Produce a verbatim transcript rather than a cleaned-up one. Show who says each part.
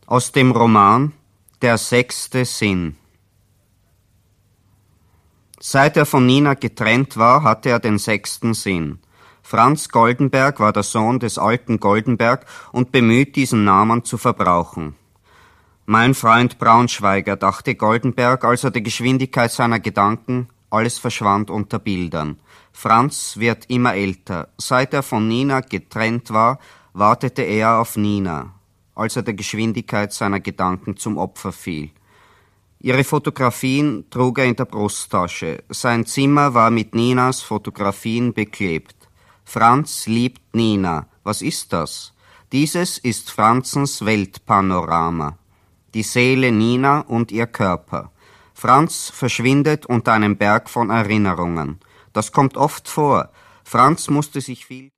Speaker 1: Aus dem Roman Der sechste Sinn. Seit er von Nina getrennt war, hatte er den sechsten Sinn. Franz Goldenberg war der Sohn des alten Goldenberg und bemüht, diesen Namen zu verbrauchen. Mein Freund Braunschweiger, dachte Goldenberg, als er die Geschwindigkeit seiner Gedanken, alles verschwand unter Bildern. Franz wird immer älter. Seit er von Nina getrennt war, wartete er auf Nina, als er der Geschwindigkeit seiner Gedanken zum Opfer fiel. Ihre Fotografien trug er in der Brusttasche. Sein Zimmer war mit Ninas Fotografien beklebt. Franz liebt Nina. Was ist das? Dieses ist Franzens Weltpanorama. Die Seele Nina und ihr Körper. Franz verschwindet unter einem Berg von Erinnerungen. Das kommt oft vor. Franz musste sich viel